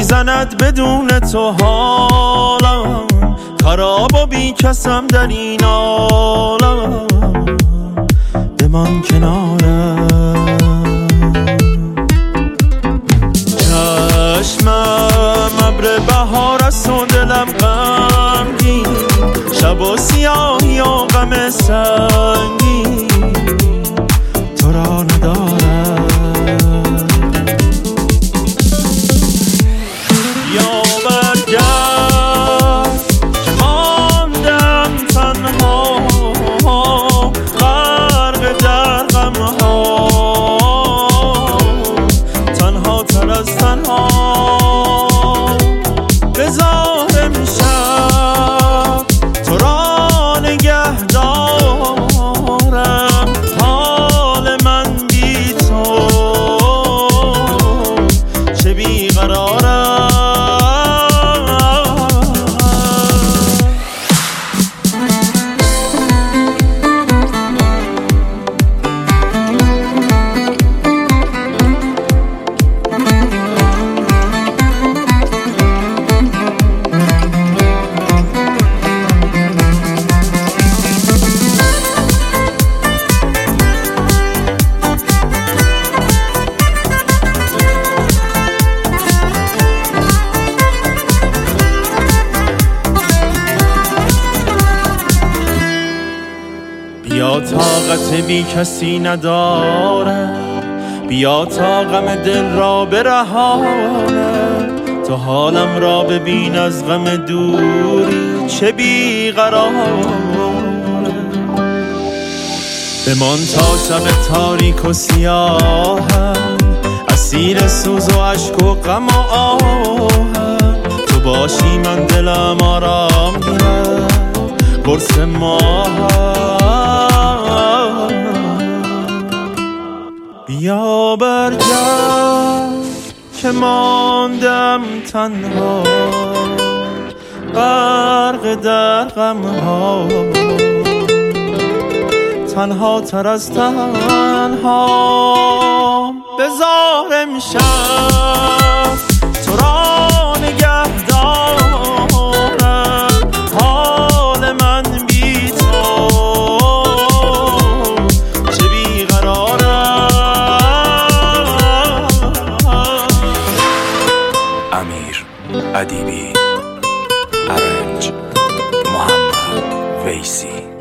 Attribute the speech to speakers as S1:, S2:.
S1: میزند بدون تو حالم، خراب و بی کسم در این عالم، بمان کنارم. چشمم ابر بهار است و دلم غمگین، شب و سیاهی و غم سنگین تو را ندارم. یا برگرد که ماندم تنها، غرق در غمها، تنها تر از تنها. بذار امشب تو را نگه دارم، حال من بی تو چه بیقرارم. بیا طاقت بی کسی ندارم، بیا تا غم دل را برهانم، تو حالم را ببین از غم دوری چه بیقرارم. بمان تا شب تاریک و سیاهم، اسیر سوز و عشق و غم و آهم، تو باشی من دلم آرام گیرد قرص ماهم. بیا برگرد که ماندم تنها، غرق در غمها، تنها تر از تنها. بذار امشب تو را نگه دارم، حال من بی تو چه بیقرارم.
S2: امیر ادیبی، ارنج محمد ویسی.